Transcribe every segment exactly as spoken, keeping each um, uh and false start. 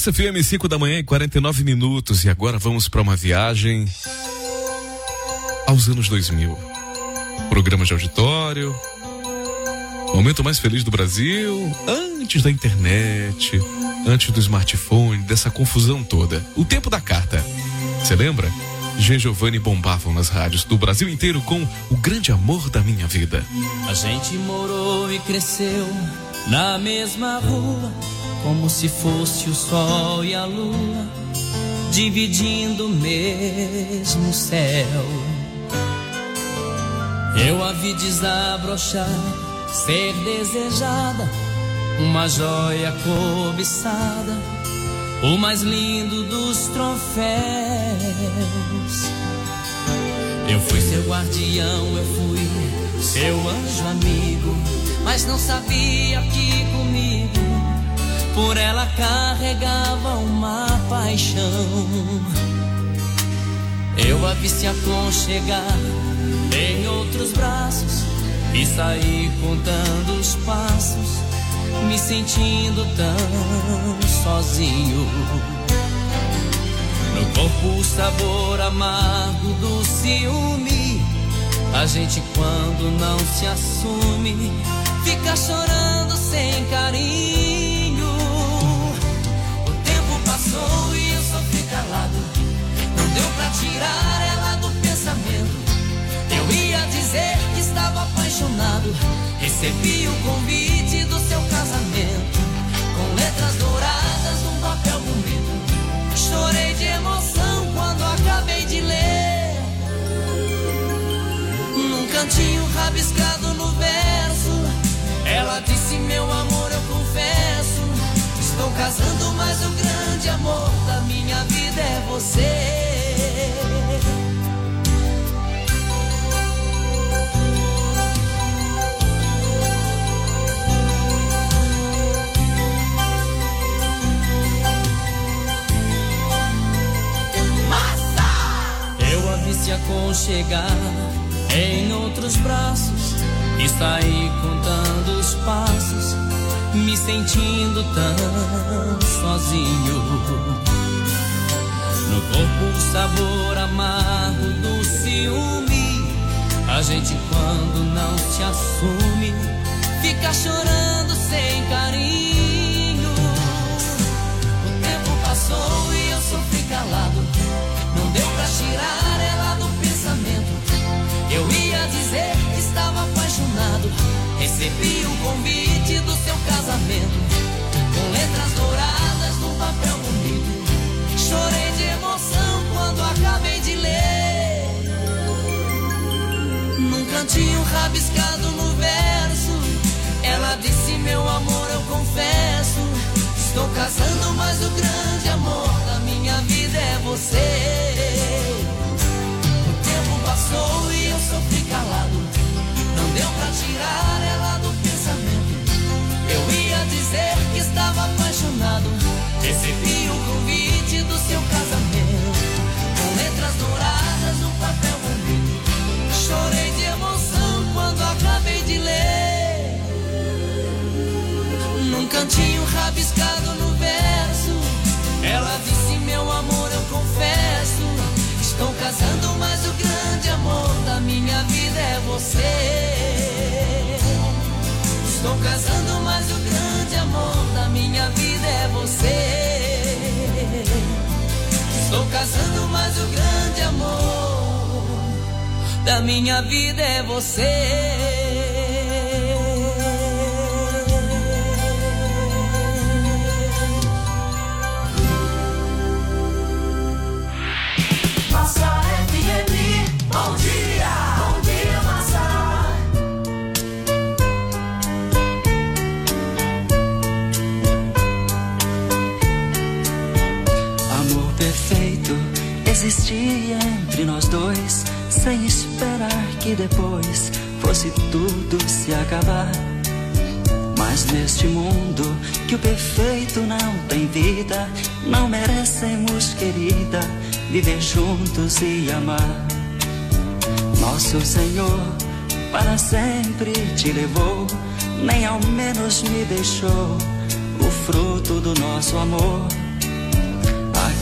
Massa F M, cinco da manhã e quarenta e nove minutos. E agora vamos para uma viagem aos anos dois mil. Programa de auditório, momento mais feliz do Brasil, antes da internet, antes do smartphone, dessa confusão toda. O tempo da carta. Você lembra? G. Giovanni bombavam nas rádios do Brasil inteiro com O Grande Amor da Minha Vida. A gente morou e cresceu na mesma rua, como se fosse o sol e a lua, dividindo o mesmo céu. Eu a vi desabrochar, ser desejada, uma joia cobiçada, o mais lindo dos troféus. Eu fui seu guardião, eu fui seu anjo amigo, mas não sabia que comigo por ela carregava uma paixão. Eu a vi se aconchegar em outros braços e saí contando os passos, me sentindo tão sozinho. No corpo o sabor amargo do ciúme, a gente quando não se assume fica chorando sem carinho. O tempo passou e eu sofri calado, não deu pra tirar ela do pensamento. Eu ia dizer que estava apaixonado, recebi o convite do seu casamento, com letras douradas num papel bonito. Chorei de emoção quando acabei de ler, num cantinho rabiscado no verso, ela disse: meu amor, eu confesso, estou casando, mas o grande amor da minha vida é você. Se aconchegar em outros braços e sair contando os passos, me sentindo tão sozinho. No corpo o sabor amargo do ciúme, a gente quando não se assume fica chorando sem carinho. O tempo passou e eu sofri calado, não deu pra tirar ela do pensamento. Eu ia dizer que estava apaixonado, recebi o convite do seu casamento, com letras douradas num papel bonito. Chorei de emoção quando acabei de ler, num cantinho rabiscado no verso, ela disse: meu amor, eu confesso, estou casando, mas o grande amor da minha vida é você. O tempo passou e eu sofri calado, não deu pra tirar ela do pensamento. Eu ia dizer que estava apaixonado, recebi o convite do seu casamento, com letras douradas no papel bonito. Chorei de emoção quando acabei de ler, num cantinho rabiscado no verso, ela disse: meu amor, eu confesso, estou casando, mas o grande amor da minha vida é você. Estou casando, mas o grande amor da minha vida é você. Estou casando, mas o grande amor da minha vida é você. Bom dia, bom dia, Massa. Amor perfeito existia entre nós dois, sem esperar que depois fosse tudo se acabar. Mas neste mundo que o perfeito não tem vida, não merecemos, querida, viver juntos e amar. Nosso Senhor para sempre te levou, nem ao menos me deixou o fruto do nosso amor.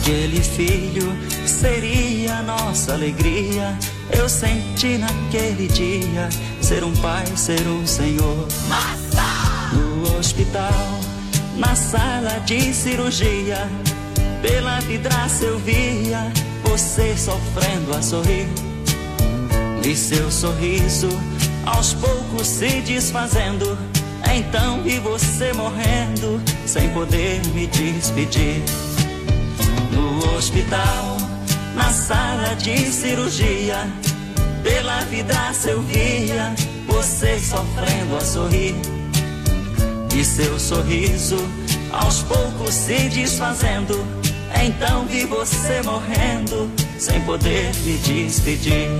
Aquele filho seria a nossa alegria. Eu senti naquele dia ser um pai, ser um senhor. Massa! No hospital, na sala de cirurgia, pela vidraça eu via você sofrendo a sorrir. Vi seu sorriso aos poucos se desfazendo. Então vi você morrendo sem poder me despedir. No hospital, na sala de cirurgia, pela vidraça eu via você sofrendo a sorrir. E seu sorriso aos poucos se desfazendo. Então vi você morrendo sem poder me despedir.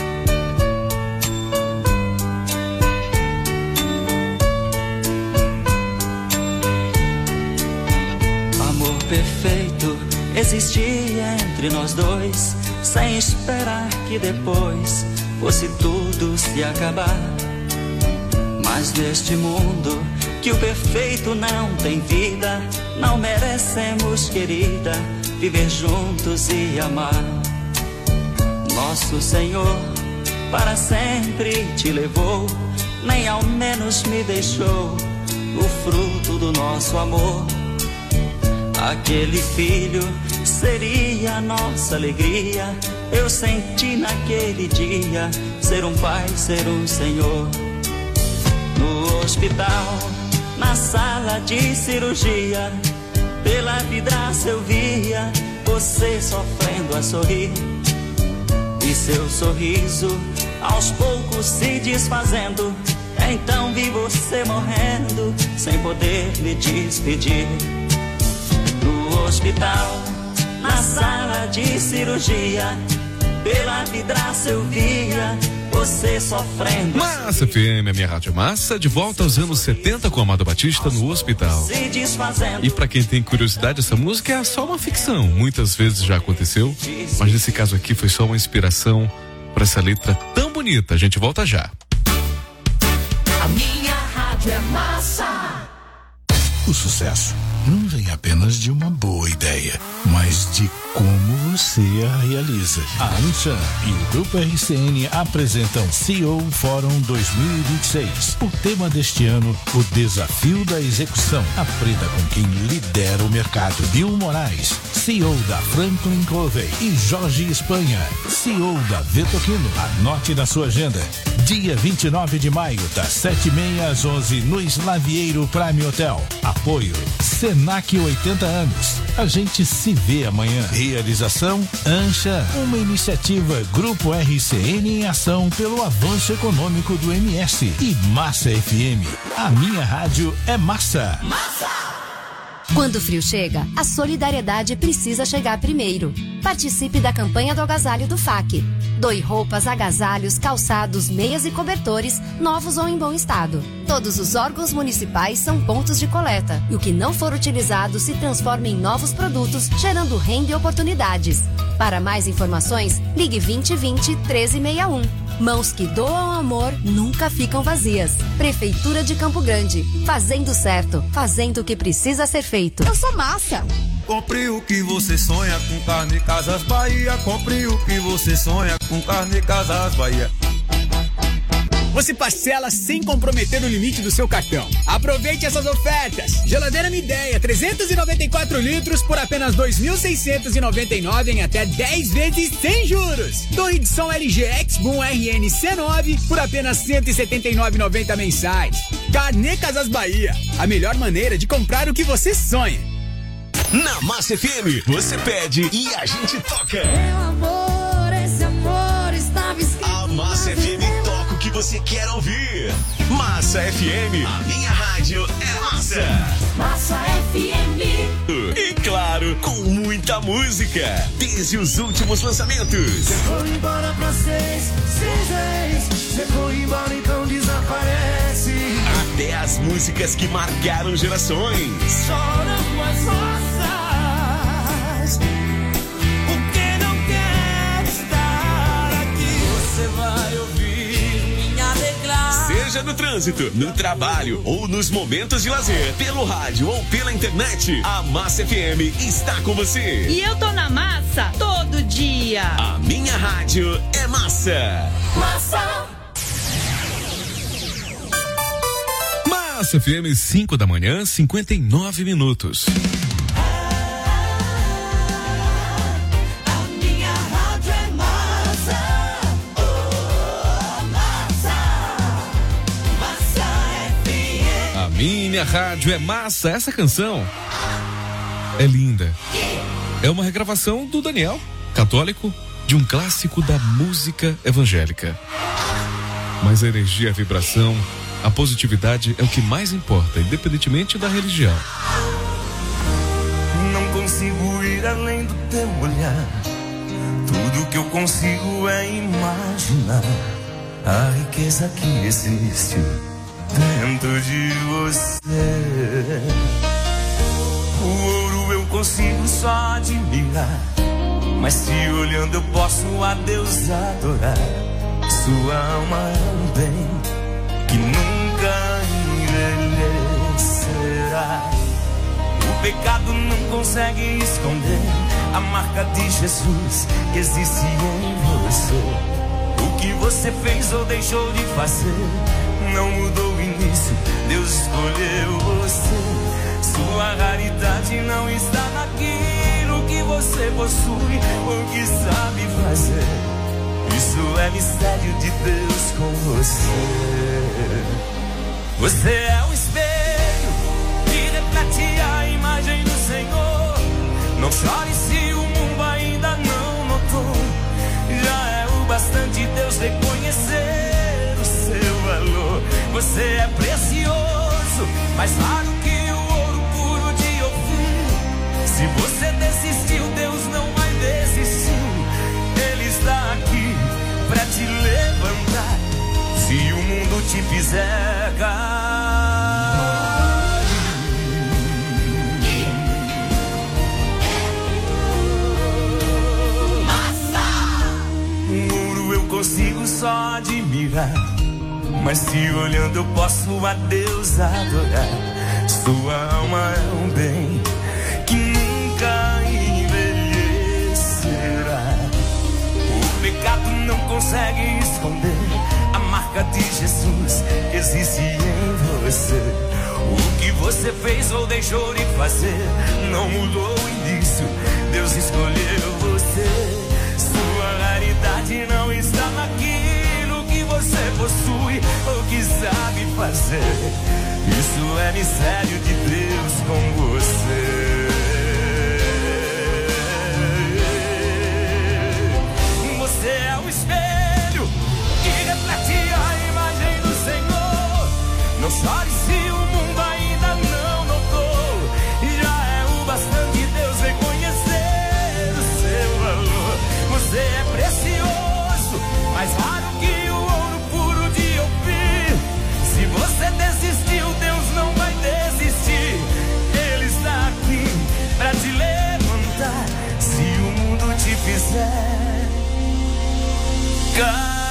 Amor perfeito existia entre nós dois, sem esperar que depois fosse tudo se acabar. Mas neste mundo que o perfeito não tem vida, não merecemos, querida, viver juntos e amar. Nosso Senhor para sempre te levou, nem ao menos me deixou o fruto do nosso amor. Aquele filho seria a nossa alegria. Eu senti naquele dia ser um pai, ser um senhor. No hospital, na sala de cirurgia, pela vidraça eu via você sofrendo a sorrir. E seu sorriso aos poucos se desfazendo. Então vi você morrendo sem poder me despedir. No hospital, na sala de cirurgia, pela vidraça eu via você sofrendo. Massa F M, a minha rádio Massa, de volta aos anos setenta com Amado Batista no hospital. E pra quem tem curiosidade, essa música é só uma ficção, muitas vezes já aconteceu, mas nesse caso aqui foi só uma inspiração pra essa letra tão bonita. A gente volta já. A minha rádio é Massa. O sucesso não vem apenas de uma boa ideia, mas de como você a realiza. A Anshan e o Grupo R C N apresentam C E O Fórum dois mil e vinte e seis. O tema deste ano, o desafio da execução. Aprenda com quem lidera o mercado. Bill Moraes, C E O da Franklin Covey, e Jorge Espanha, C E O da Vetoquino. Anote na sua agenda. Dia vinte e nove de maio, das sete e meia às onze, no Slavieiro Prime Hotel. Apoio Senac oitenta anos. A gente se vê amanhã. Realização Anshan, uma iniciativa Grupo R C N em ação pelo avanço econômico do M S. E Massa F M. A minha rádio é Massa. Massa! Quando o frio chega, a solidariedade precisa chegar primeiro. Participe da campanha do agasalho do F A C. Doe roupas, agasalhos, calçados, meias e cobertores, novos ou em bom estado. Todos os órgãos municipais são pontos de coleta, e o que não for utilizado se transforma em novos produtos, gerando renda e oportunidades. Para mais informações, ligue vinte vinte, treze sessenta e um. Mãos que doam amor nunca ficam vazias. Prefeitura de Campo Grande, fazendo certo, fazendo o que precisa ser feito. Eu sou Massa. Compre o que você sonha com Carne Casas Bahia. Compre o que você sonha com Carne Casas Bahia. Você parcela sem comprometer o limite do seu cartão. Aproveite essas ofertas. Geladeira Midea, trezentos e noventa e quatro litros por apenas dois mil seiscentos e noventa e nove em até dez vezes sem juros. Torre de som L G X-Boom R N C nove por apenas cento e setenta e nove reais e noventa centavos mensais. Carnê Casas Bahia, a melhor maneira de comprar o que você sonha. Na Massa F M, você pede e a gente toca. Meu amor, esse amor estava escrito. A Massa F M toca o que você quer ouvir. Massa F M, a minha rádio é Massa. Massa F M. E claro, com muita música, desde os últimos lançamentos. Você foi embora pra seis, seis, você foi embora então desaparece. Até as músicas que marcaram gerações. Choram as rosas, porque não quer estar aqui. Você vai ouvir minha declaração. seja no trânsito, no trabalho ou nos momentos de lazer, pelo rádio ou pela internet, a Massa F M está com você. E eu tô na Massa todo dia. A minha rádio é Massa. Massa. Massa F M, cinco da manhã, cinquenta e nove minutos. Minha rádio é Massa. Essa canção é linda. É uma regravação do Daniel, católico, de um clássico da música evangélica. Mas a energia, a vibração, a positividade é o que mais importa, independentemente da religião. Não consigo ir além do teu olhar. Tudo que eu consigo é imaginar a riqueza que existe dentro de você. O ouro eu consigo só admirar, mas se olhando eu posso a Deus adorar. Sua alma é um bem que nunca envelhecerá. O pecado não consegue esconder a marca de Jesus que existe em você. O que você fez ou deixou de fazer não mudou o início, Deus escolheu você. Sua raridade não está naquilo que você possui ou que sabe fazer. Isso é mistério de Deus com você. Você é um espelho que reflete a imagem do Senhor. Não chore se o mundo ainda não notou. Já é o bastante Deus reconhecer o seu valor. Você é precioso, mais raro que o ouro puro de Ofir. Se você desistiu, Deus não vai desistir. Ele está aqui pra te levantar. Se o mundo te fizer cair. O ouro eu consigo só admirar, mas se olhando eu posso a Deus adorar. Sua alma é um bem que nunca envelhecerá. O pecado não consegue esconder a marca de Jesus que existe em você. O que você fez ou deixou de fazer não mudou o início, Deus escolheu você. Sua raridade não está naquilo que você possui ou que sabe fazer. Isso é mistério de Deus com você. Você é um espelho que reflete a imagem do Senhor. Não chore se o mundo ainda não notou. Já é o bastante Deus reconhecer o seu valor. Você é precioso, mais raro que o ouro puro de Ofir. Se você desistiu, Deus não vai desistir. Ele está aqui pra te levantar. Se o mundo te fizer cair.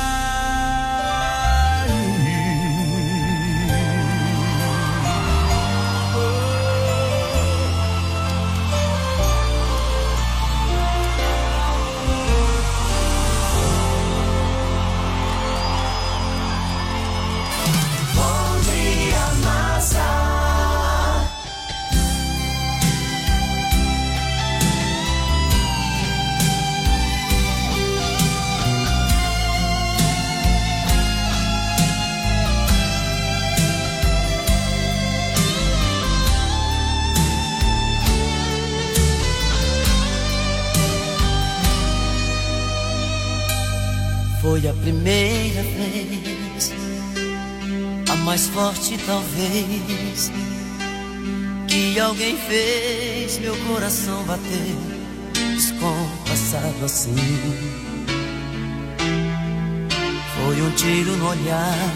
Foi a primeira vez, a mais forte talvez, que alguém fez meu coração bater descompassado assim. Foi um tiro no olhar,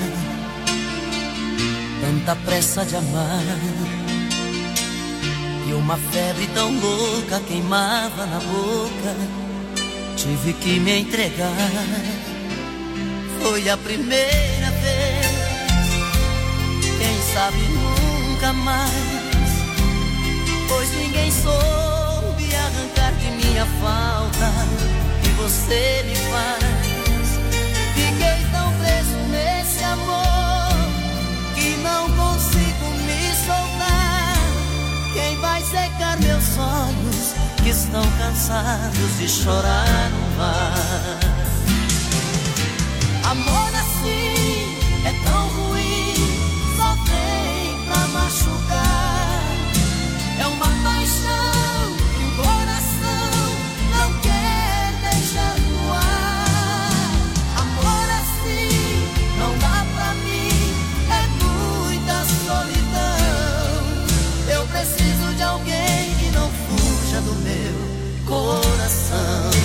tanta pressa de amar, e uma febre tão louca queimava na boca. Tive que me entregar. Foi a primeira vez quem sabe nunca mais, pois ninguém soube arrancar de minha falta que você me faz. Fiquei tão preso nesse amor que não consigo me soltar. Quem vai secar meus olhos que estão cansados de chorar no mar? Amor assim é tão ruim, só vem pra machucar. É uma paixão que o coração não quer deixar voar. Amor assim não dá pra mim, é muita solidão. Eu preciso de alguém que não fuja do meu coração.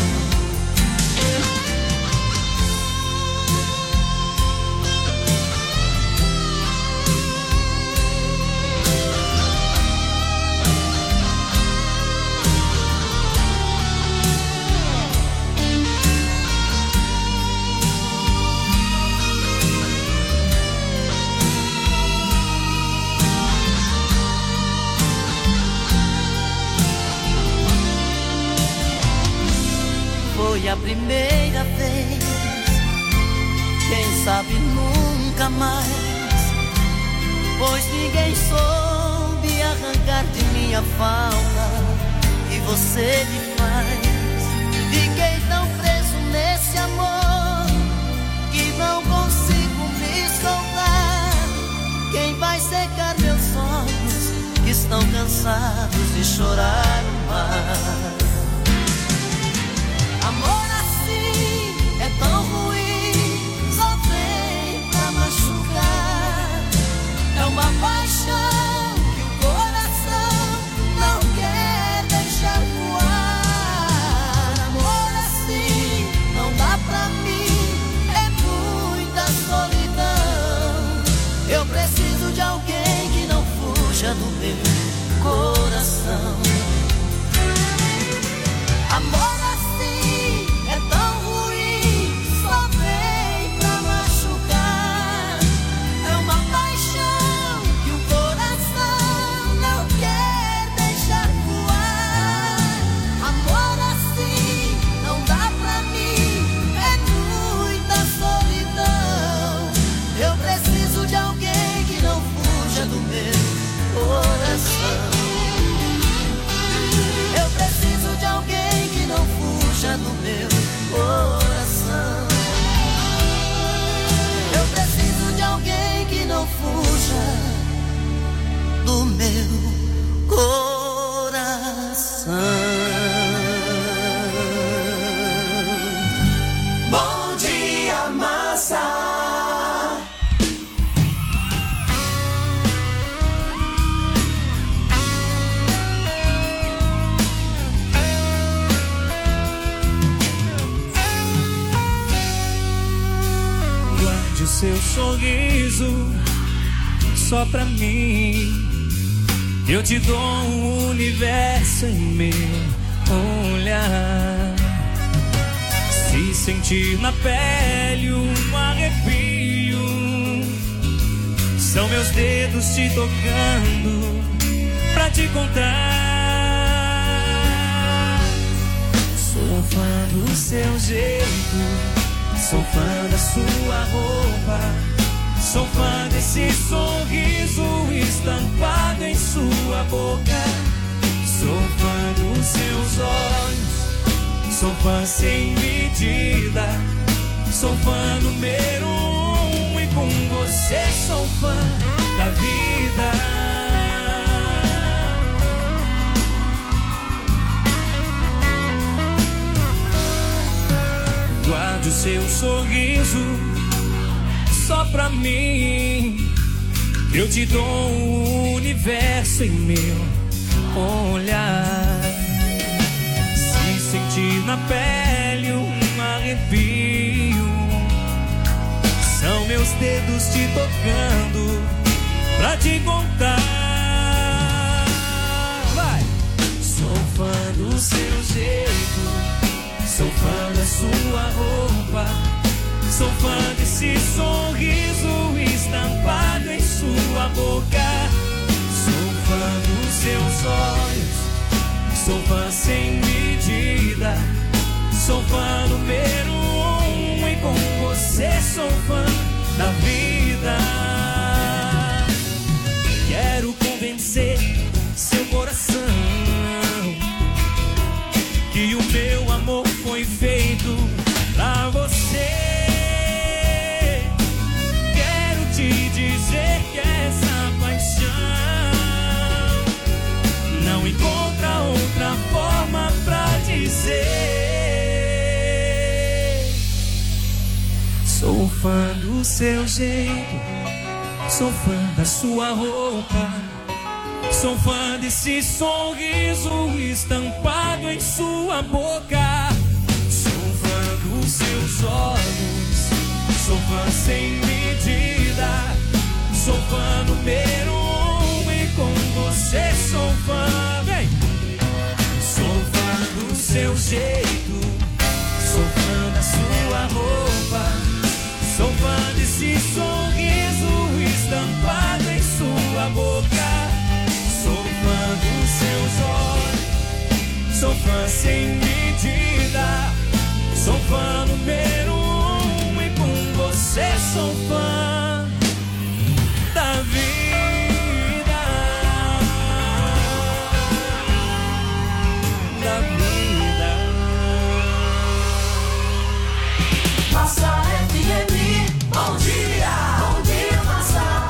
Foi a primeira vez, quem sabe nunca mais, pois ninguém soube arrancar de minha falta que você me faz. Fiquei tão preso nesse amor que não consigo me soltar. Quem vai secar meus olhos que estão cansados de chorar no mar? Amor assim é tão ruim, só vem pra machucar. É uma paixão que o coração não quer deixar voar. Amor assim não dá pra mim, é muita solidão. Eu preciso de alguém que não fuja do meu coração. Amor eu preciso de alguém que não fuja do meu coração. Eu preciso de alguém que não fuja do meu coração. Bom dia, massa. Seu sorriso só pra mim, eu te dou um universo em meu olhar. Se sentir na pele um arrepio, são meus dedos te tocando pra te contar. Sou fã do seu jeito, sou fã da sua roupa, sou fã desse sorriso estampado em sua boca. Sou fã dos seus olhos, sou fã sem medida, sou fã número um e com você sou fã da vida. Guarde o seu sorriso só pra mim, eu te dou um universo em meu olhar. Se sentir na pele um arrepio, são meus dedos te tocando pra te contar. Vai! Sou fã do seu jeito, sou fã da sua roupa, sou fã desse sorriso estampado em sua sua boca. Sou fã dos seus olhos, sou fã sem medida. Sou fã número um e com você sou fã da vida. Quero convencer seu coração que o meu amor foi feito pra você. Quero te dizer que essa paixão não encontra outra forma pra dizer. Sou fã do seu jeito, sou fã da sua roupa, sou fã desse sorriso estampado em sua boca. Sou fã dos seus olhos, sou fã sem medida. Sou fã número um e com você sou fã. Vem! Sou fã do seu jeito, sou fã da sua roupa, sou fã desse sorriso estampado em sua boca. Sou fã dos seus olhos, sou fã sem medida. Sou fã número um e com você sou fã da vida, da vida. Massa F M, bom dia, bom dia, Massa.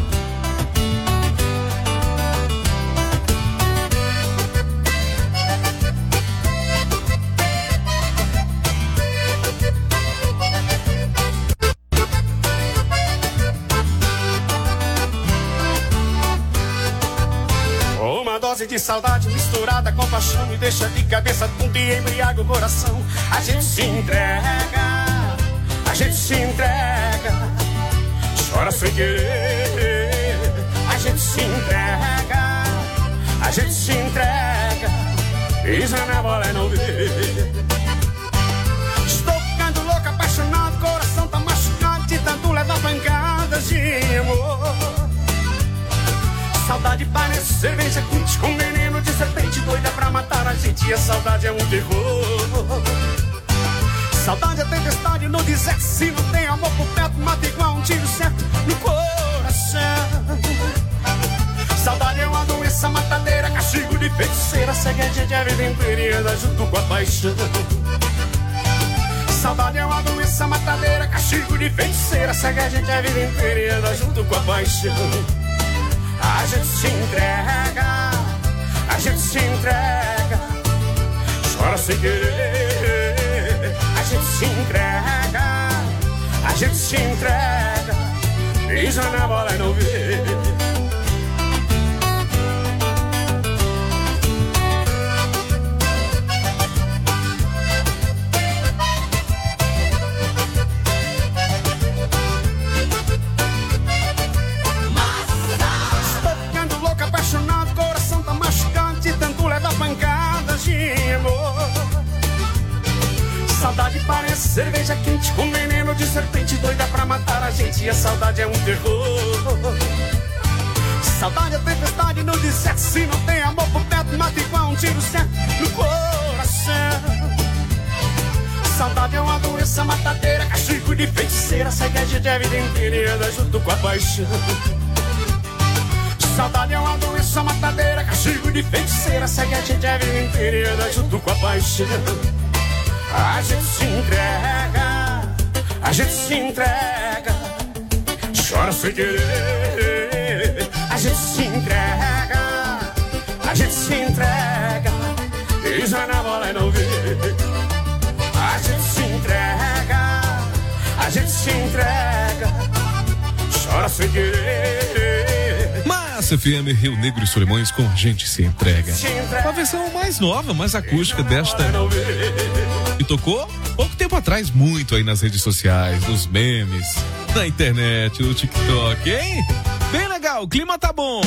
Uma dose de saudade misturada com paixão me deixa de cabeça tonta e embriaga o coração. A gente se entrega, a gente se entrega, chora sem querer. A gente se entrega, a gente se entrega, pisa na bola e não vê. Estou ficando louco, apaixonado, coração tá machucado de tanto levar pancadas de amor. Saudade parece cerveja quente com veneno de serpente, doida pra matar a gente, e a saudade é um terror. Saudade é tempestade no deserto, se não tem amor por perto, mata igual um tiro certo no coração. Saudade é uma doença matadeira, castigo de feiticeira, segue a gente a vida inteira e anda junto com a paixão. Saudade é uma doença matadeira, castigo de feiticeira, segue a gente a vida inteira e anda junto com a paixão. A gente se entrega, a gente se entrega, chora sem querer. A gente se entrega, a gente se entrega, pisa na bola e não vê. Saudade parece cerveja quente com veneno de serpente, doida pra matar a gente, e a saudade é um terror. Saudade é tempestade no deserto, se não tem amor por perto, mata igual um tiro certo no coração. Saudade é uma doença matadeira, castigo de feiticeira, segue a gente a vida inteira e anda junto com a paixão. Saudade é uma doença matadeira, castigo de feiticeira, segue a gente a vida inteira e anda junto com a paixão. A gente se entrega, a gente se entrega, chora sem querer. A gente se entrega, a gente se entrega, pisa na bola e não vê. A gente se entrega, a gente se entrega, chora sem querer. Massa F M, Rio Negro e Solimões com A Gente Se Entrega. Uma versão mais nova, mais acústica desta, que tocou pouco tempo atrás, muito aí nas redes sociais, nos memes, na internet, no TikTok, hein? Bem legal, o clima tá bom.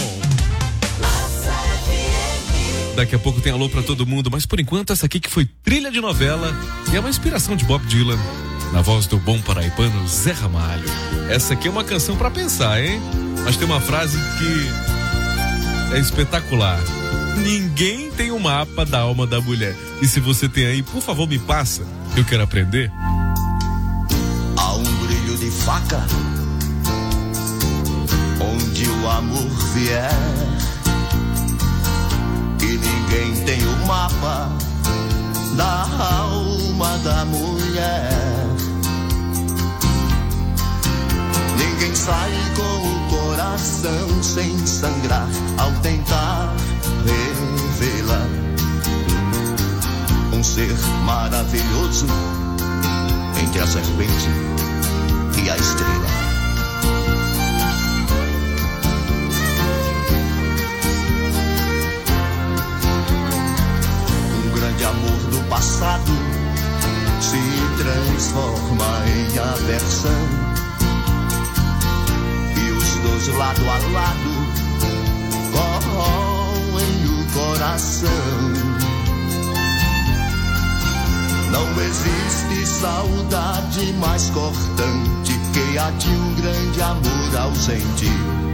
Daqui a pouco tem alô pra todo mundo, mas por enquanto essa aqui que foi trilha de novela e é uma inspiração de Bob Dylan. na voz do bom paraibano Zé Ramalho. Essa aqui é uma canção pra pensar, hein? Mas tem uma frase que é espetacular. Ninguém tem um mapa da alma da mulher. E se você tem aí, por favor, me passa. Eu quero aprender. Há um brilho de faca onde o amor vier, e ninguém tem o mapa da alma da mulher. Ninguém sai com o coração sem sangrar ao tentar revelar um ser maravilhoso entre a serpente e a estrela. Um grande amor do passado se transforma em aversão, e os dois lado a lado corroem o coração. Não existe saudade mais cortante que a de um grande amor ausente.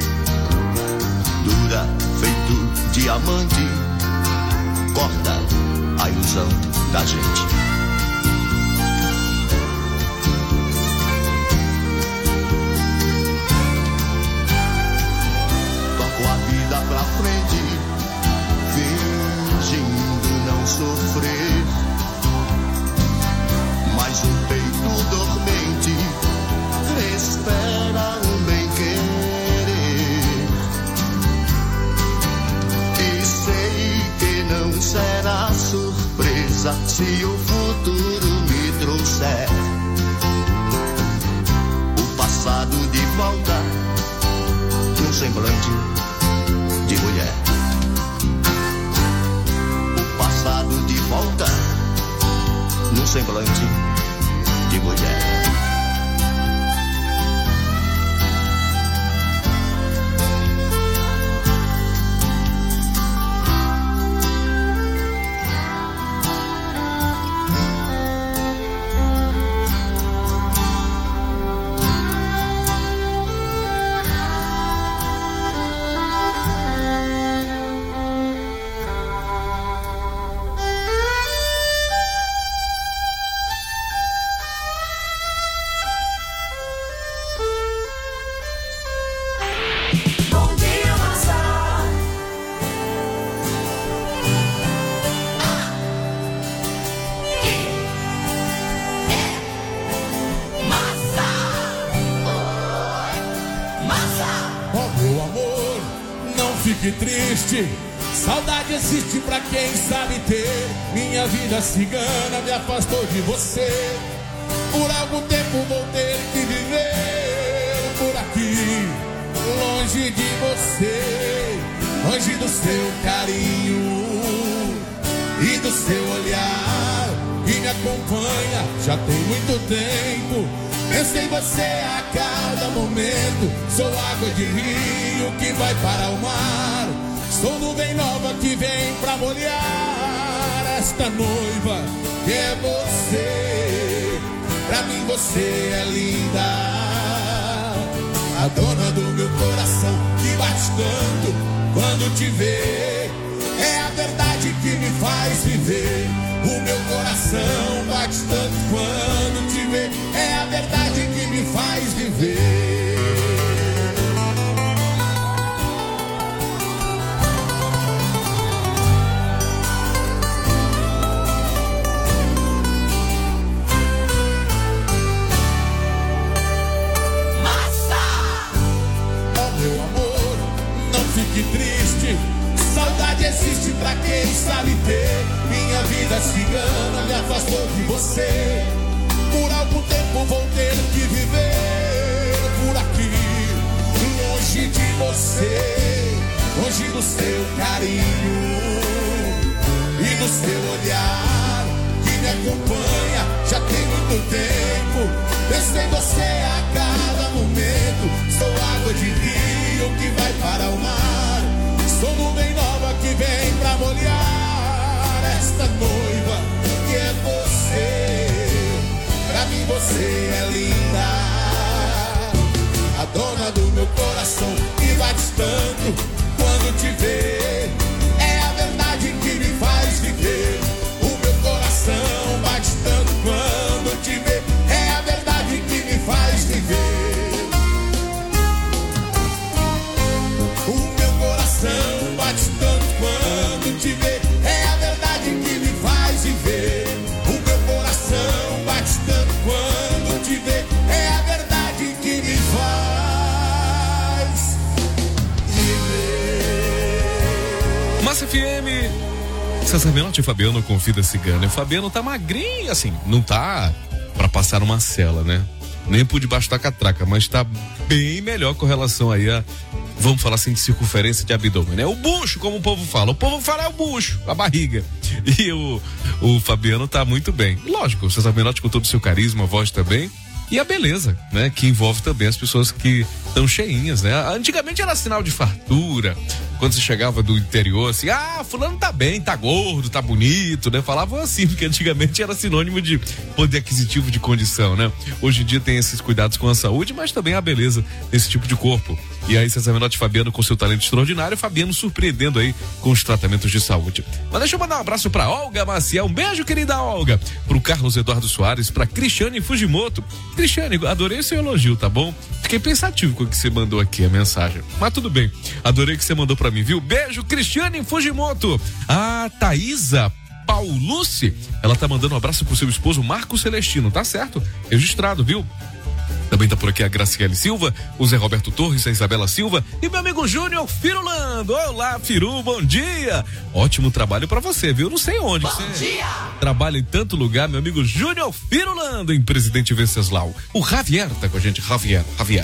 Dura feito diamante, corta a ilusão da gente. Toco a vida pra frente, fingindo não sofrer, mas o peito dormente espera um bem-querer. E sei que não será surpresa se o futuro me trouxer o passado de volta num semblante de mulher. O passado de volta num semblante de mulher. Fique triste, saudade existe pra quem sabe ter. Minha vida cigana me afastou de você. Por algum tempo vou ter que viver por aqui, longe de você, longe do seu carinho e do seu olhar que me acompanha já tem muito tempo. Penso em você a cada momento. Sou água de rio que vai para o mar. Sou nuvem nova que vem pra molhar esta noiva que é você. Pra mim você é linda, a dona do meu coração que bate tanto quando te vê. É a verdade que me faz viver. O meu coração bate tanto quando te vê. É a verdade que me faz viver. Massa! Oh meu amor, não fique triste. Saudade existe pra quem sabe ter. Minha vida cigana me afastou de você. Por algum tempo vou ter que viver por aqui, longe de você, longe do seu carinho e do seu olhar que me acompanha já tem muito tempo. Penso em você a cada momento. Sou água de rio que vai para o mar. Sou nuvem nova que vem pra molhar esta noiva que é você. Pra mim você Massa F M. César Menotti e Fabiano com Vida Cigana. E o Fabiano tá magrinho, assim, não tá pra passar uma cela, né? Nem por debaixo da catraca, mas tá bem melhor com relação aí a, vamos falar assim, de circunferência de abdômen, né? O bucho, como o povo fala. O povo fala é o bucho, a barriga. E o, o Fabiano tá muito bem. Lógico, o César Menotti com todo o seu carisma, a voz também. E a beleza, né? Que envolve também as pessoas que estão cheinhas, né? Antigamente era sinal de fartura. Quando você chegava do interior, assim, ah, fulano tá bem, tá gordo, tá bonito, né? Falavam assim, porque antigamente era sinônimo de poder aquisitivo de condição, né? Hoje em dia tem esses cuidados com a saúde, mas também a beleza desse tipo de corpo. E aí, César Menotti e Fabiano com seu talento extraordinário, Fabiano surpreendendo aí com os tratamentos de saúde. Mas deixa eu mandar um abraço pra Olga Maciel, um beijo, querida Olga, pro Carlos Eduardo Soares, pra Cristiane Fujimoto. Cristiane, adorei o seu elogio, tá bom? Fiquei pensativo com o que você mandou aqui, a mensagem. Mas tudo bem, adorei o que você mandou pra mim, viu? Beijo, Cristiane Fujimoto. A Thaísa Paulucci, ela tá mandando um abraço pro seu esposo Marco Celestino, tá certo? Registrado, viu? Também tá por aqui a Graciele Silva, o Zé Roberto Torres, a Isabela Silva e meu amigo Júnior Firulando. Olá, Firu, bom dia. Ótimo trabalho pra você, viu? Não sei onde Bom você dia. trabalha em tanto lugar, meu amigo Júnior Firulando, em Presidente Venceslau. O Javier tá com a gente, Javier, Javier.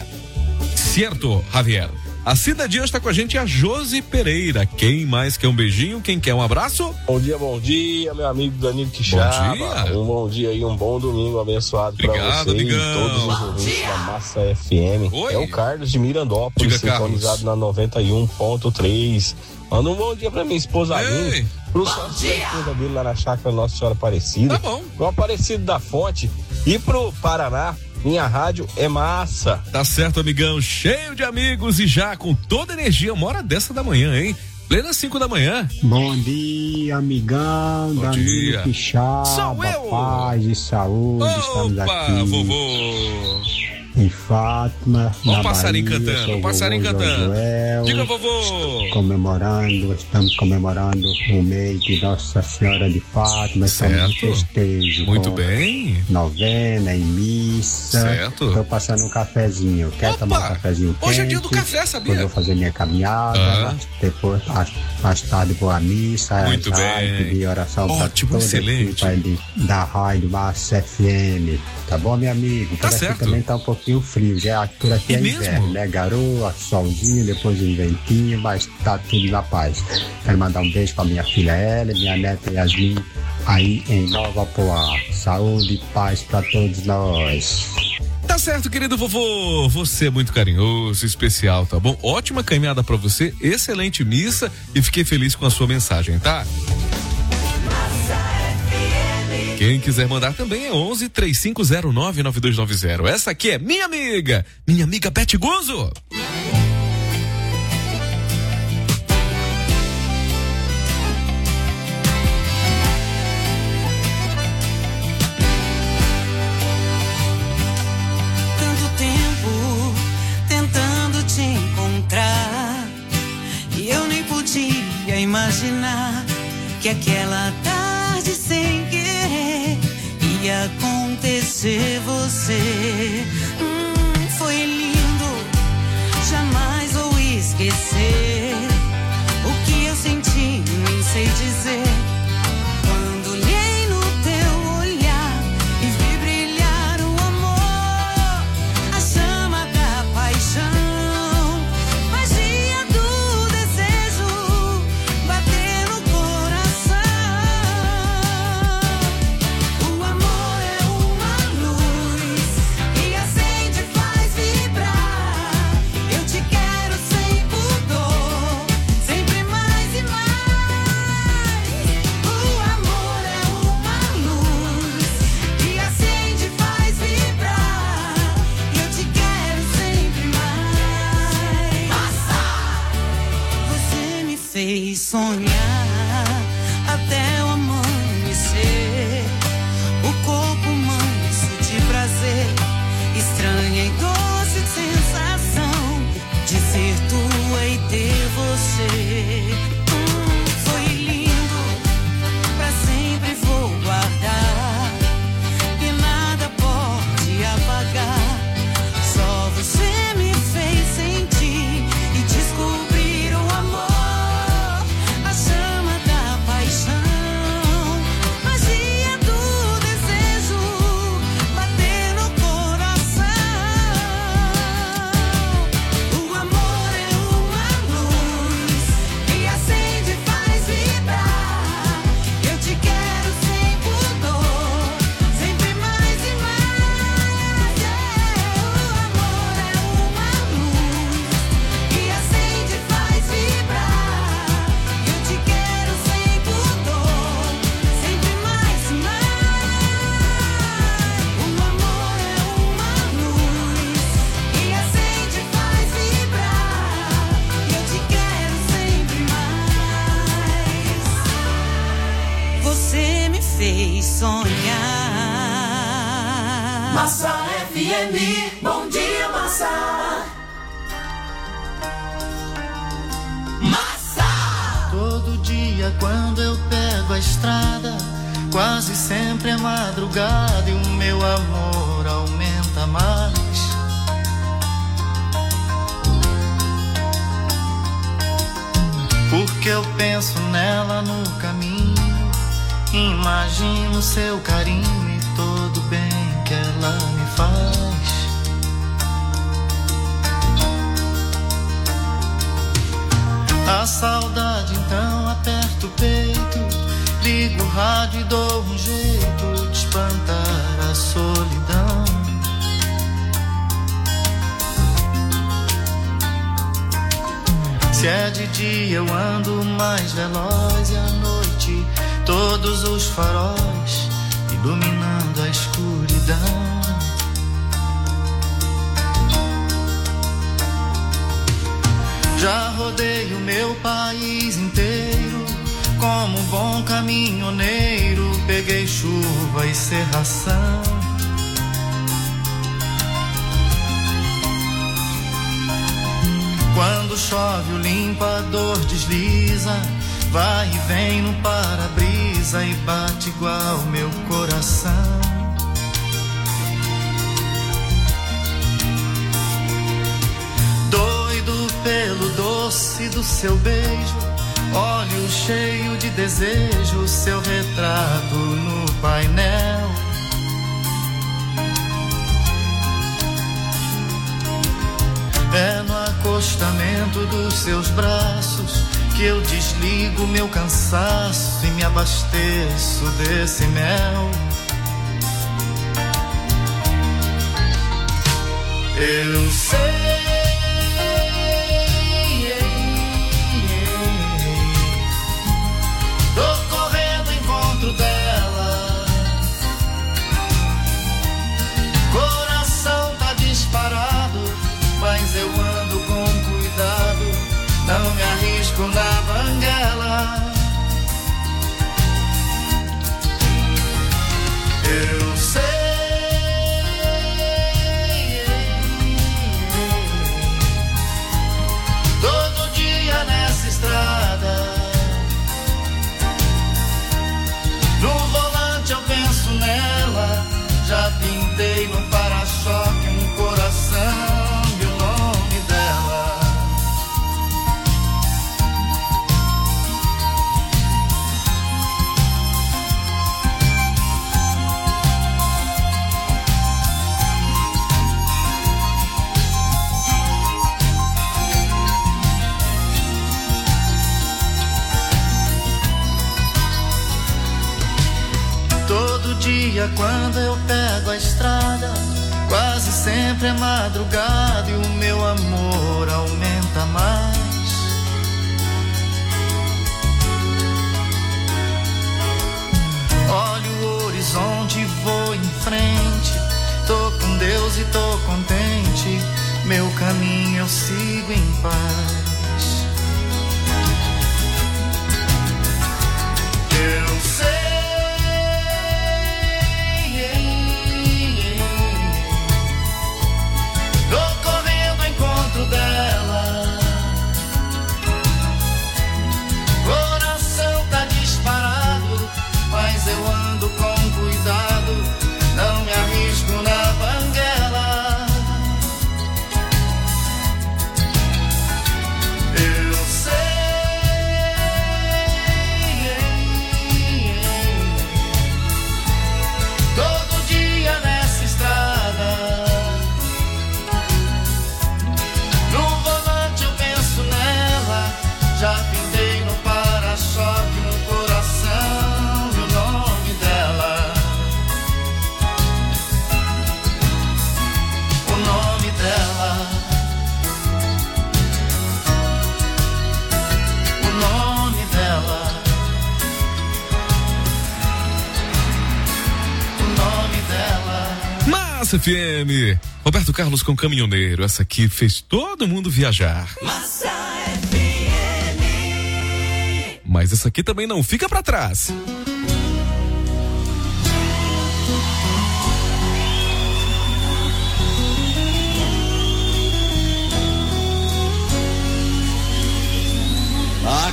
Certo, Javier. A cidadinha está com a gente, a Josi Pereira. Quem mais quer um beijinho? Quem quer um abraço? Bom dia, bom dia, meu amigo Danilo Quixaba. Bom dia. Um bom dia e um bom domingo abençoado para você Digão. e todos os ouvintes da Massa F M. Oi. É o Carlos de Mirandópolis, Diga, sintonizado na noventa e um ponto três. Manda um bom dia pra minha esposa Aline, pro sócio da esposa dele lá na chácara Nossa Senhora Aparecida, tá bom. pro Aparecido da Fonte e pro Paraná. Minha rádio é massa. Tá certo, amigão, cheio de amigos e já com toda a energia, uma hora dessa da manhã, hein? Plena cinco da manhã. Bom dia, amigão. Bom dia. Quixaba, Sou eu. paz e saúde. Opa, Estamos aqui vovô. em Fátima, Ó na o passarinho Bahia. cantando, Sou o passarinho vovô cantando. Josuel, Diga, vovô. comemorando, estamos comemorando o mês de Nossa Senhora de Fátima. Estamos em Certo. festejo. Muito com bem. Novena e missa. Certo. Estou passando um cafezinho. Quer Opa, tomar um cafezinho quente? hoje é dia do café, sabia? Depois vou fazer minha caminhada. Ah. Né? Depois, mais, mais tarde, vou à missa. Muito rezar e bem. pedir oração para Ótimo, toda a excelente. equipe da Rádio Massa F M. Tá bom, meu amigo? Tá Por aqui certo. também tá um pouquinho frio. Já por aqui É é, mesmo? inverno, né? Garoa, solzinho, depois um ventinho, mas tá tudo na paz. Quero mandar um beijo pra minha filha Ela, minha neta Yasmin, aí em Nova Poá. Saúde e paz pra todos nós. Tá certo, querido vovô. Você é muito carinhoso, especial, tá bom? Ótima caminhada pra você, excelente missa e fiquei feliz com a sua mensagem, tá? Quem quiser mandar também é onze, três cinco zero nove, nove dois nove zero. Essa aqui é minha amiga, minha amiga Beth Guzo. Tanto tempo tentando te encontrar e eu nem podia imaginar que aquela tarde sem querer ia acontecer você. Hum, foi lindo, jamais vou esquecer o que eu senti, nem sei dizer. Quando olhei no teu olhar e vi brilhar o amor, a chama da paixão, magia do desejo bater no coração. O amor é uma luz que acende e faz vibrar. Eu te quero sem pudor, sempre mais e mais. O amor é uma luz que acende e faz vibrar. Eu te quero sempre mais. Você me fez sonhar até o amanhecer. O corpo manso de prazer, estranha e doce sensação de ser tua e ter você. Hum, foi lindo, pra sempre vou guardar, que nada pode apagar. Só você me fez sentir e descobrir o amor, a chama fez sonhar. Massa F M, bom dia, Massa. Massa! Todo dia quando eu pego a estrada, quase sempre é madrugada e o meu amor aumenta mais. Porque eu penso nela no caminho, imagino seu carinho e todo bem que ela me faz. A saudade então aperta o peito, ligo o rádio e dou um jeito de espantar a solidão. Se é de dia eu ando mais veloz e à noite todos os faróis iluminando a escuridão. Já rodei o meu país inteiro como um bom caminhoneiro, peguei chuva e cerração. Quando chove o limpador desliza, vai e vem no para-brisa e bate igual meu coração. Doido pelo doce do seu beijo, olho cheio de desejo, seu retrato no painel. É no acostamento dos seus braços que eu desligo meu cansaço e me abasteço desse mel. Eu sei, tô correndo ao encontro dela, coração tá disparado, mas eu ando com cuidado, não me arrisco na banguela. Eu sei, todo dia nessa estrada, no volante eu penso nela, já pintei no para-choque um coração. Dia quando eu pego a estrada, quase sempre é madrugada e o meu amor aumenta mais. Olho o horizonte e vou em frente, tô com Deus e tô contente, meu caminho eu sigo em paz. Eu sei, dela, coração tá disparado, mas eu ando com cuidado, não me arrisco na banguela. Eu sei, todo dia nessa estrada, já pintei no para-choque no coração e o nome dela, o nome dela, o nome dela, o nome dela. Massa F M, Roberto Carlos com Caminhoneiro, essa aqui fez todo mundo viajar. Massa F M. Mas essa aqui também não fica pra trás.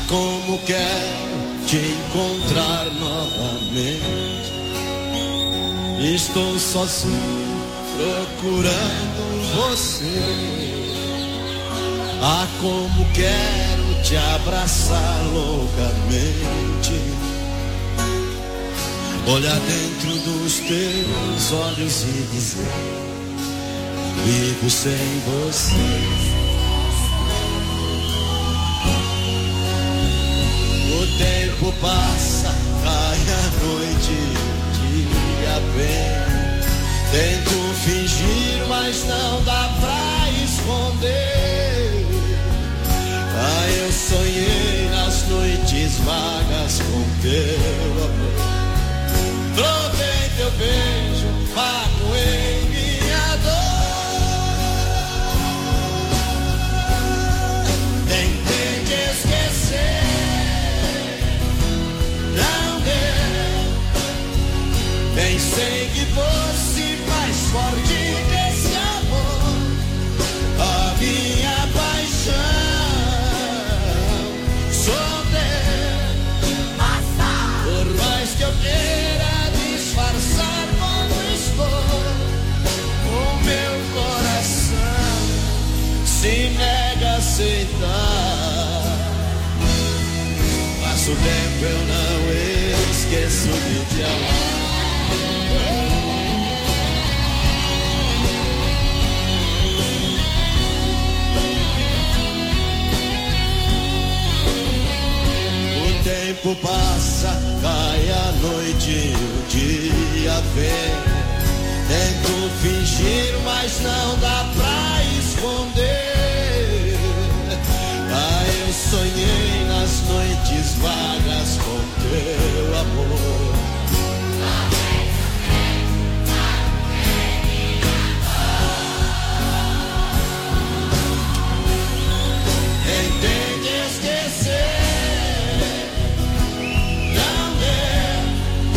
como quero te encontrar novamente. Estou sozinho procurando você. Ah, como quero te abraçar loucamente. Olhar dentro dos teus olhos e dizer: vivo sem você. O tempo passa, cai a noite, o dia vem. Tento fingir, mas não dá pra esconder. Ah, eu sonhei nas noites vagas com teu amor. Trovei teu beijo, magoei minha dor. Tentei te esquecer, não deu. Pensei que fosse mais forte que esse amor. A minha paixão sou teu. Por mais que eu queira disfarçar como estou, o meu coração se nega a aceitar. Passo o tempo, eu não esqueço de te amar. O tempo passa, cai a noite, o dia vem. Tento fingir, mas não dá pra esconder. Ah, eu sonhei nas noites vagas com teu amor. Tentei esquecer, não deu.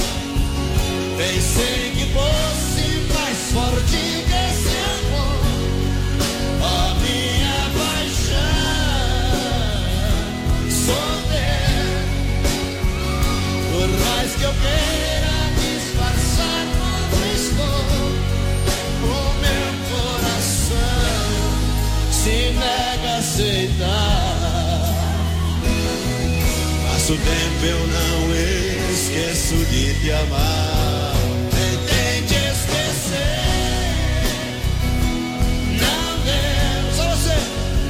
Pensei que fosse mais forte que esse amor. A minha paixão sou teu. Por mais que eu queira disfarçar como estou, o meu coração se nega a aceitar. Passo o tempo, eu não esqueço de te amar. Tentei te esquecer, não deu. Só você.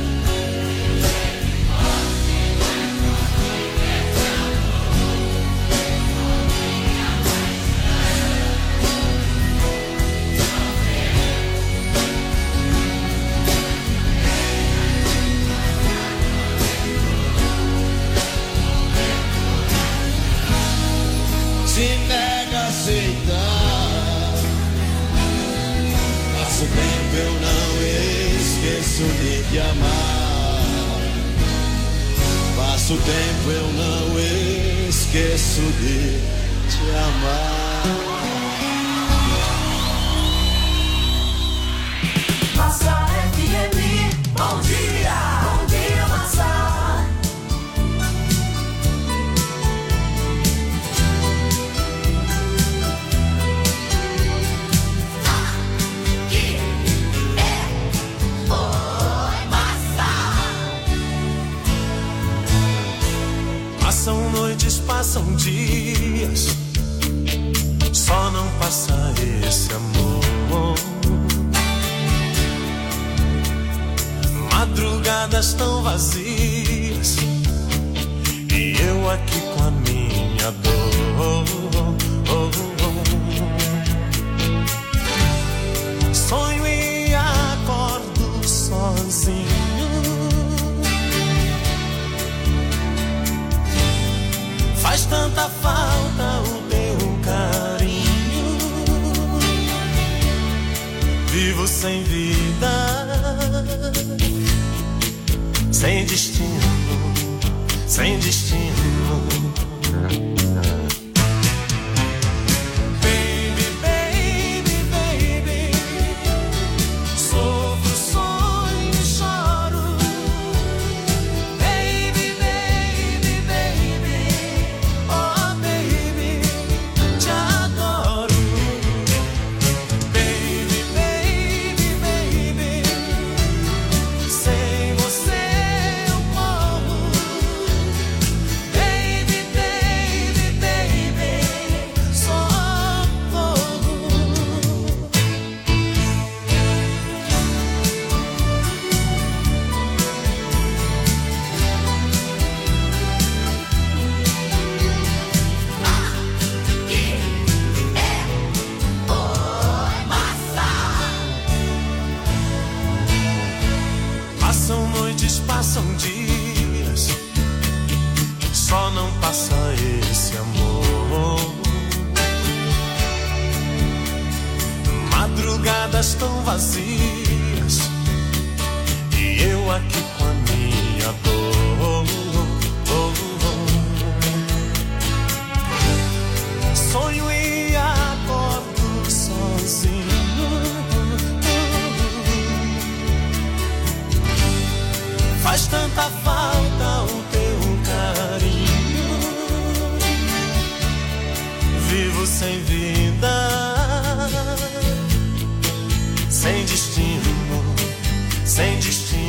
Se nega a aceitar. Passo o tempo, eu não esqueço de te amar. Passo o tempo, eu não esqueço de te amar. Massa F M, bom dia, bom dia, Massa. Passam noites, passam dias, só não passa esse amor. Madrugadas tão vazias e eu aqui com a minha dor. Sonho e acordo sozinho. Faz tanta falta o teu carinho. Vivo sem vida, sem destino, sem destino. Baby, baby, baby, sofro, sonho e choro. Baby, baby, estradas tão vazias e eu aqui com a minha dor. Sonho e acordo sozinho. Faz tanta falta o teu carinho. Vivo sem vida, sem destino, sem destino.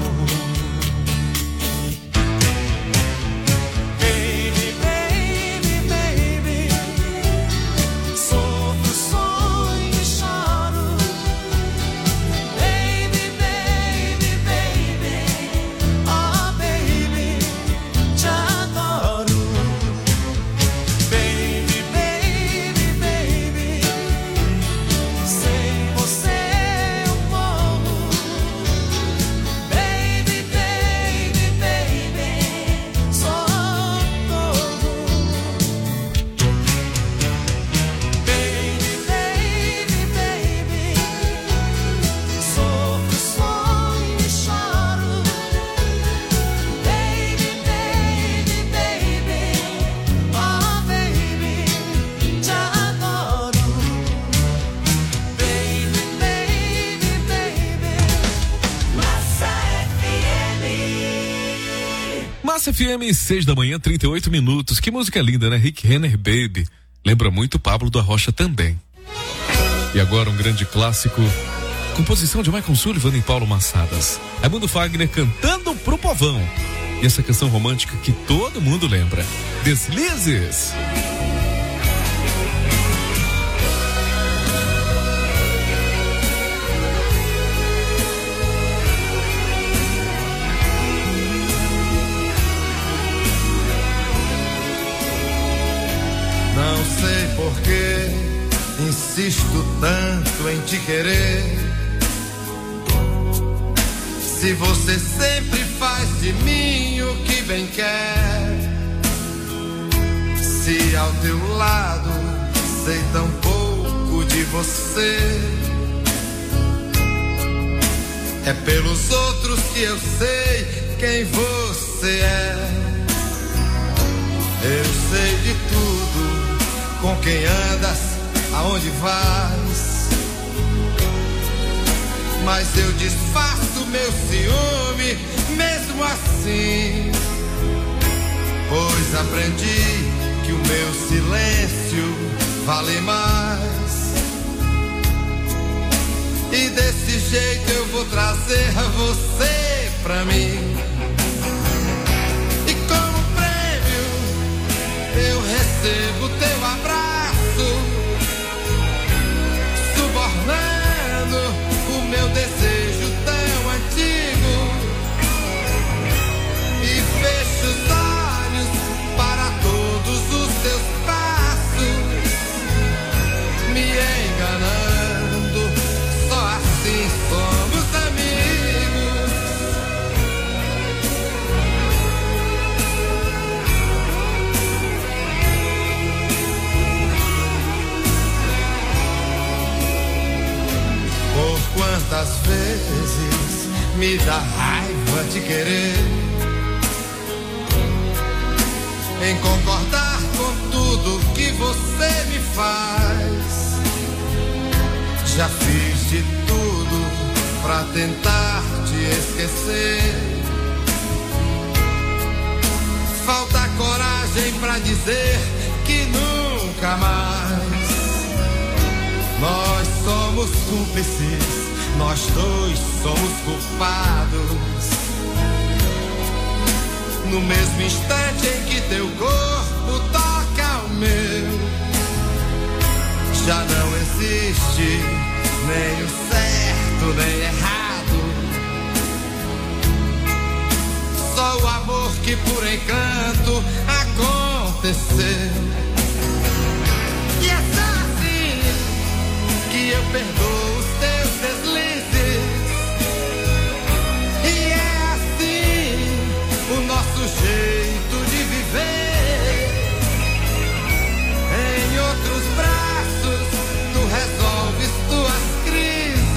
F M, seis da manhã, trinta e oito minutos. Que música linda, né? Rick Renner, Baby. Lembra muito Pablo da Rocha também. E agora um grande clássico. Composição de Michael Sullivan e Paulo Massadas. Raimundo Fagner cantando pro povão. E essa canção romântica que todo mundo lembra. Deslizes. Não sei por que insisto tanto em te querer. Se você sempre faz de mim o que bem quer. Se ao teu lado sei tão pouco de você. É pelos outros que eu sei quem você é. Eu sei de tudo. Com quem andas, aonde vais. Mas eu disfarço meu ciúme mesmo assim. Pois aprendi que o meu silêncio vale mais. E desse jeito eu vou trazer você pra mim. E como prêmio eu recebo teu abraço, subornando o meu desejo tão antigo. E fecho os olhos para todos os teus passos, me enganando. Só assim somos amigos. Por quantas vezes me dá raiva de querer, em concordar com tudo que você me faz. Já fiz de tudo pra tentar te esquecer. Falta coragem pra dizer que nunca mais. Nós somos cúmplices, nós dois somos culpados. No mesmo instante em que teu corpo toca o meu, já não existe nem o certo nem errado. Só o amor que por encanto aconteceu. E é só assim que eu perdoo os teus deslizes. E é assim o nosso jeito de viver. Em outros braços tu resolves tuas crises.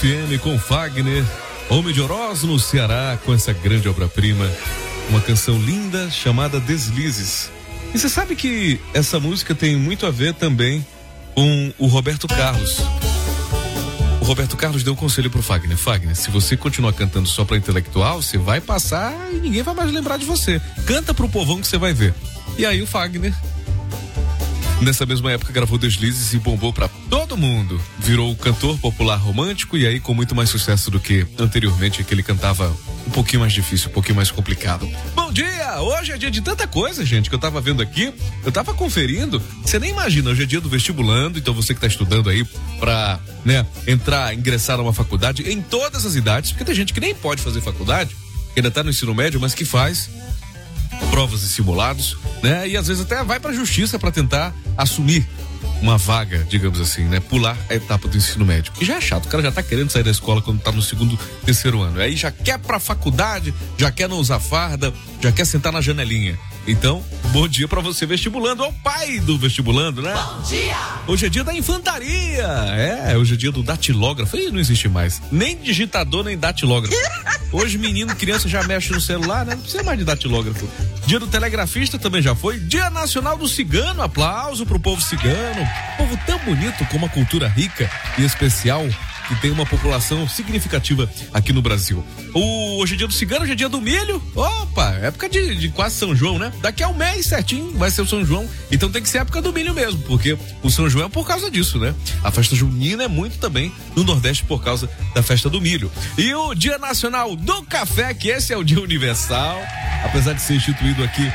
F M com Fagner, Homem de Oroz no Ceará, com essa grande obra-prima, uma canção linda chamada Deslizes. E você sabe que essa música tem muito a ver também com o Roberto Carlos. O Roberto Carlos deu um conselho pro Fagner: Fagner, se você continuar cantando só pra intelectual, você vai passar e ninguém vai mais lembrar de você. Canta pro povão que você vai ver. E aí o Fagner, nessa mesma época, gravou Deslizes e bombou pra todo mundo. Virou cantor popular romântico e aí com muito mais sucesso do que anteriormente, que ele cantava um pouquinho mais difícil, um pouquinho mais complicado. Bom dia! Hoje é dia de tanta coisa, gente, que eu tava vendo aqui, eu tava conferindo. Você nem imagina, hoje é dia do vestibulando, então você que tá estudando aí pra, né, entrar, ingressar numa faculdade em todas as idades, porque tem gente que nem pode fazer faculdade, que ainda tá no ensino médio, mas que faz provas e simulados, né? E às vezes até vai pra justiça pra tentar assumir uma vaga, digamos assim, né? Pular a etapa do ensino médio. Que já é chato, o cara já tá querendo sair da escola quando tá no segundo, terceiro ano. Aí já quer pra faculdade, já quer não usar farda, já quer sentar na janelinha. Então, bom dia pra você vestibulando, é o pai do vestibulando, né? Bom dia! Hoje é dia da infantaria, é, hoje é dia do datilógrafo, e não existe mais, nem digitador, nem datilógrafo. Hoje menino, criança já mexe no celular, né? Não precisa mais de datilógrafo. Dia do telegrafista também já foi, Dia Nacional do Cigano, aplauso pro povo cigano, povo tão bonito, com uma cultura rica e especial, que tem uma população significativa aqui no Brasil. O, hoje é dia do cigano, hoje é dia do milho. Opa, época de, de quase São João, né? Daqui a um mês certinho vai ser o São João. Então tem que ser época do milho mesmo, porque o São João é por causa disso, né? A festa junina é muito também no Nordeste por causa da festa do milho. E o Dia Nacional do Café, que esse é o dia universal, apesar de ser instituído aqui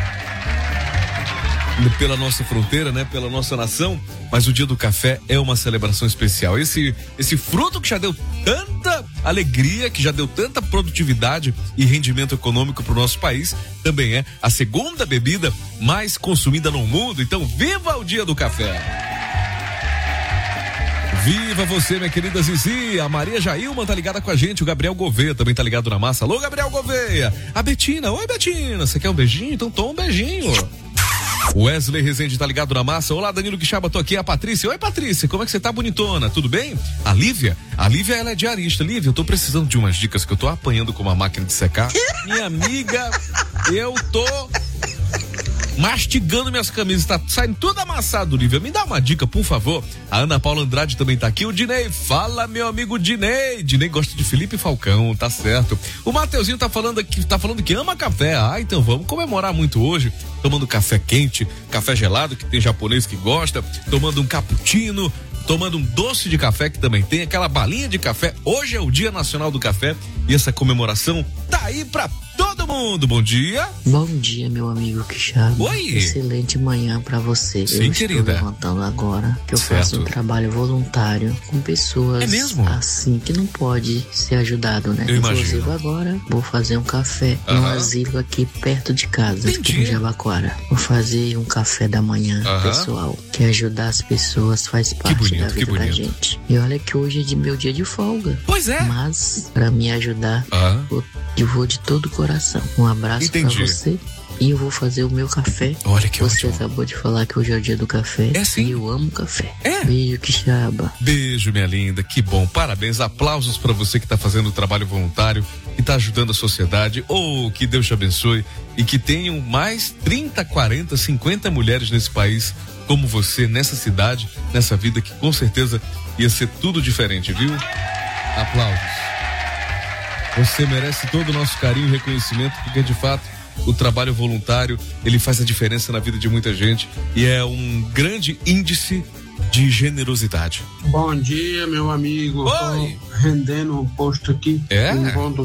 pela nossa fronteira, né? Pela nossa nação, mas o dia do café é uma celebração especial. Esse, esse fruto que já deu tanta alegria, que já deu tanta produtividade e rendimento econômico para o nosso país, também é a segunda bebida mais consumida no mundo. Então, viva o dia do café! Viva você, minha querida Zizi. A Maria Jailma tá ligada com a gente. O Gabriel Gouveia também tá ligado na massa. Alô, Gabriel Gouveia. A Betina. Oi, Betina. Você quer um beijinho? Então toma um beijinho. Wesley Rezende tá ligado na massa. Olá, Danilo Quixaba, tô aqui. A Patrícia. Oi, Patrícia, como é que você tá, bonitona? Tudo bem? A Lívia? A Lívia, ela é diarista. Lívia, eu tô precisando de umas dicas, que eu tô apanhando com uma máquina de secar. Minha amiga, eu tô mastigando minhas camisas, tá saindo tudo amassado, Lívia. Me dá uma dica, por favor. A Ana Paula Andrade também tá aqui. O Dinei, fala, meu amigo Dinei. Dinei gosta de Felipe Falcão, tá certo. O Mateuzinho tá falando aqui, tá falando que ama café. Ah, então vamos comemorar muito hoje, tomando café quente, café gelado, que tem japonês que gosta, tomando um cappuccino, tomando um doce de café, que também tem aquela balinha de café. Hoje é o Dia Nacional do Café e essa comemoração tá aí pra todo mundo. Bom dia. Bom dia, meu amigo Quixaba. Oi. Excelente manhã pra você. Sim, eu querida. Estou levantando agora que eu Certo. faço um trabalho voluntário com pessoas É mesmo? assim que não pode ser ajudado, né? Eu Inclusive imagino. agora vou fazer um café Aham. num asilo aqui perto de casa, aqui Entendi. no Jabaquara. Vou fazer um café da manhã, Aham. pessoal, que ajudar as pessoas faz parte bonito, da que vida da bonito. gente. E olha que hoje é de meu dia de folga. Pois é. Mas pra me ajudar, Aham. eu, eu vou de todo o coração. Um abraço Entendi. pra você. E eu vou fazer o meu café. Olha que Você ótimo. acabou de falar que hoje é o dia do café. É sim. E eu amo café. É. Beijo, Quixaba. Beijo, minha linda, que bom, parabéns, aplausos pra você que tá fazendo o trabalho voluntário e tá ajudando a sociedade. Oh, que Deus te abençoe e que tenham mais trinta, quarenta, cinquenta mulheres nesse país como você, nessa cidade, nessa vida, que com certeza ia ser tudo diferente, viu? Aplausos. Você merece todo o nosso carinho e reconhecimento, porque de fato o trabalho voluntário, ele faz a diferença na vida de muita gente e é um grande índice de generosidade. Bom dia, meu amigo. Oi. Tô rendendo um posto aqui. É? Enquanto